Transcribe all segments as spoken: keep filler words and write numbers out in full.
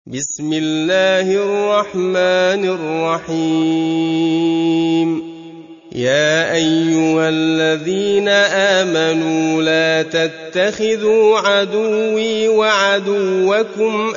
بسم الله الرحمن الرحيم. يا أيها الذين آمنوا لا تتخذوا عدوي وعدوكم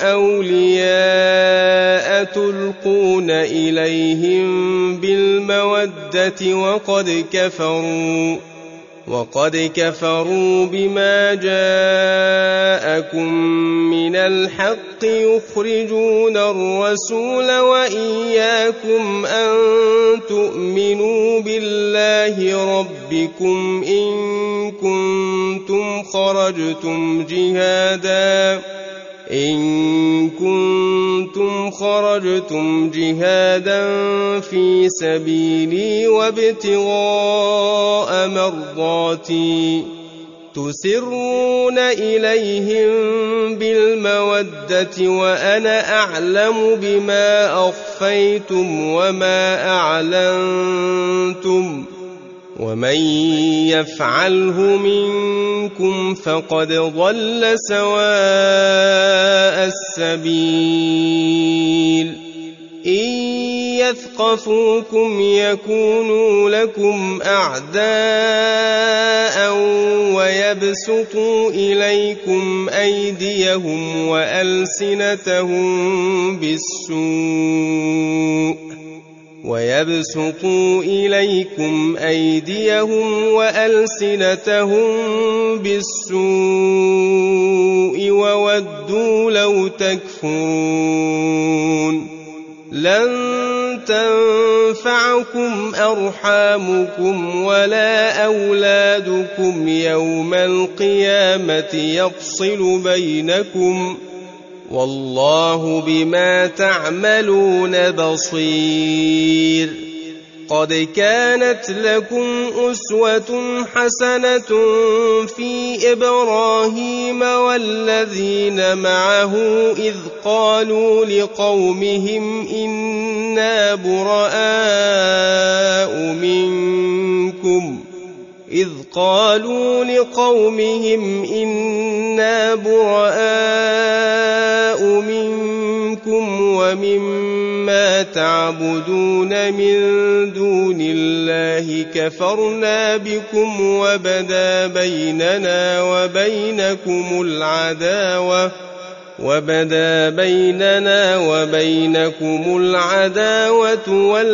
أولياء تلقون إليهم بالمودة وقد كفروا وقد كفروا بما جاءكم من الحق يخرجون الرسول وإياكم أن تؤمنوا بالله ربكم إن كنتم خرجتم جهادا إن كنتم خرجتم جهادا في سبيلي وابتغاء مرضاتي تسرون إليهم بالمودة وأنا أعلم بما أخفيتم وما أعلنتم ومن يفعله منكم فقد ضل سواء السبيل. إن يثقفوكم يكونوا لكم أعداء ويبسطوا إليكم أيديهم وألسنتهم بالسوء ويبسطوا إليكم أيديهم وألسنتهم بالسوء وودوا لو تكفرون. لن تنفعكم أرحامكم ولا أولادكم يوم القيامة يفصل بينكم والله بما تعملون بصير. قد كانت لكم أسوة حسنة في إبراهيم والذين معه إذ قالوا لقومهم إنا براء منكم إذ قالوا لقومهم إنا براء منكم ومما تعبدون من دون الله كفرنا بكم وبدا بيننا وبينكم العداوة وبدا بيننا وبينكم العداوة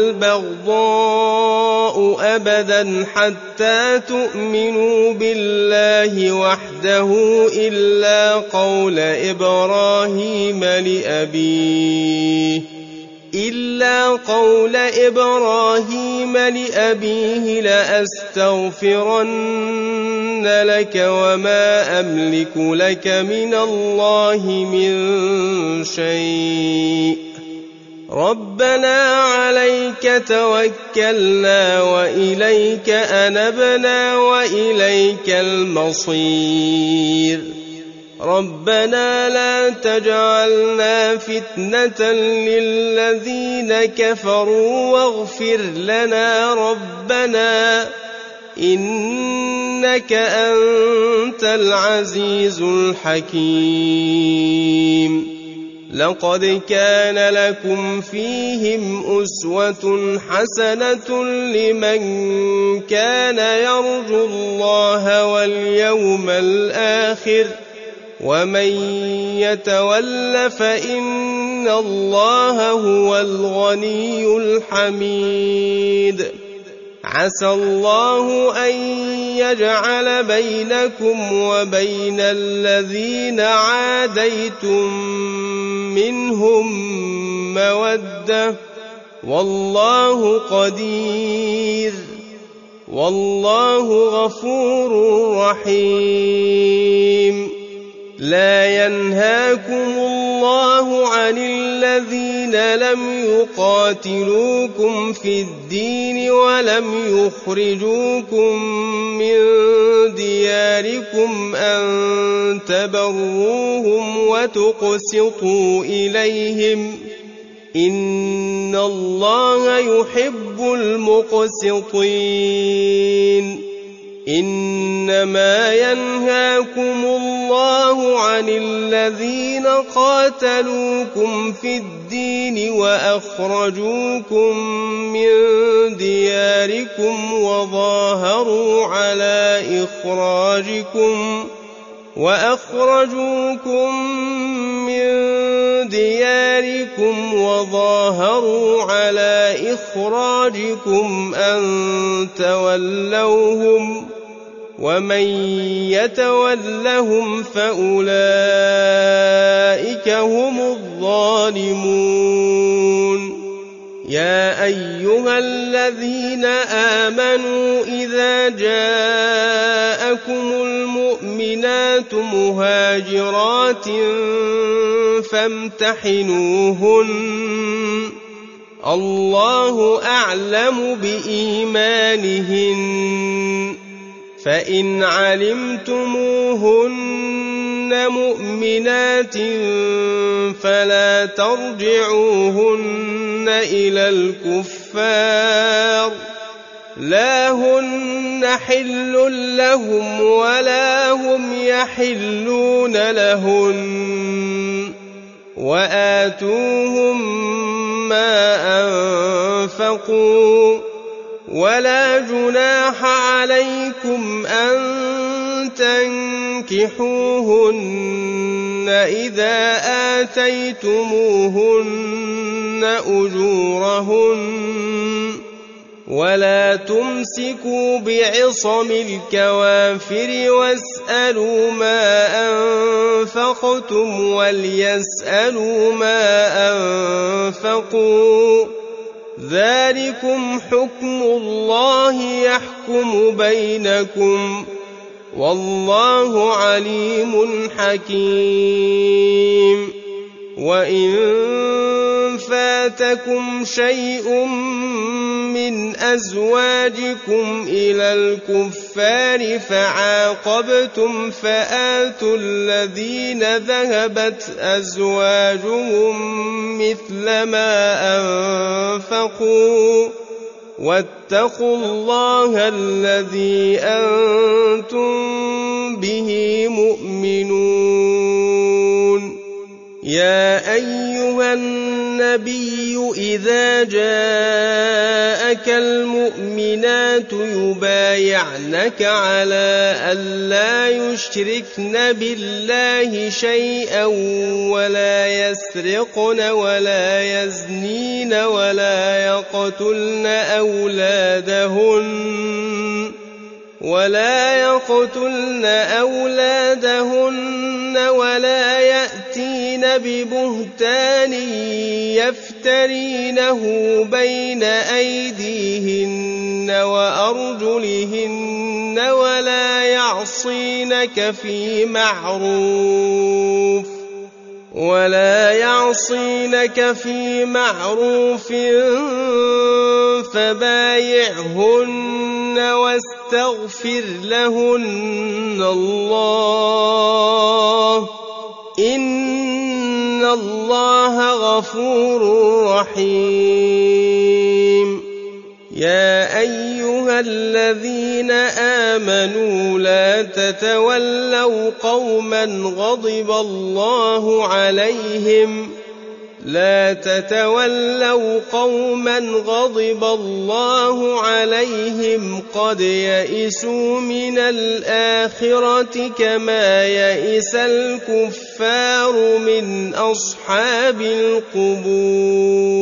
والبغضاء أبدا حتى تؤمنوا بالله وحده إلا قول إبراهيم لأبيه إلا قول إبراهيم لأبيه لأستغفرن لك وما أملك لك من الله من شيء ربنا عليك توكلنا وإليك أنبنا وإليك المصير. ربنا لا تجعلنا فتنة للذين كفروا واغفر لنا ربنا إنك أنت العزيز الحكيم. لقد كان لكم فيهم أسوة حسنة لمن كان يرجو الله واليوم الآخر ومن يتول فإن الله هو الغني الحميد. عسى الله أن يجعل بينكم وبين الذين عاديتم منهم مودة والله قدير والله غفور رحيم. لا ينهاكم الله عن الذين لم يقاتلوكم في الدين ولم يخرجوكم من دياركم أن تبروهم وتقسطوا إليهم إن الله يحب المقسطين. إنما ينهاكم الله الله عن الذين قاتلوكم في الدين وأخرجوكم من دياركم وظاهروا على إخراجكم وأخرجوكم من دياركم وظاهروا على إخراجكم أن تولوهم ومن يتولهم فأولئك هم الظالمون يا أيها الذين آمنوا إذا جاءكم المؤمنات مهاجرات فامتحنوهن الله أعلم بإيمانهن فإن علمتموهن مؤمنات فلا ترجعوهن إلى الكفار لا هن حل لهم ولا هم يحلون لهن وآتوهم ما أنفقوا ولا جناح عليكم أن تنكحوهن إذا آتيتموهن أجورهن ولا تمسكوا بعصم الكوافر واسألوا ما أنفقتم وليسألوا ما أنفقوا ذلكم حكم الله يحكم بينكم والله عليم حكيم وإن فاتكم شيء من أزواجكم إلى الكفار فعاقبتم فآتوا الذين ذهبت أزواجهم مثل ما أنفقوا واتقوا الله الذي أنتم به مؤمنون يا أيها النبي إذا جاءك المؤمنات يبايعنك على ألا يشركن بالله شيئا ولا يسرقن ولا يزنين ولا يقتلن أولادهن ولا يقتلن أولادهن ولا يأتين ببهتان يفترينه بين أيديهن وأرجلهن ولا يعصينك في معروف ولا يعصينك في معروف فبايعهن واستغفر لهن الله إن الله غفور رحيم يا أيها الذين آمنوا لا تتولوا قوما غضب الله عليهم لا تتولوا قوما غضب الله عليهم قد يئسوا من الآخرة كما يئس الكفار من أصحاب القبور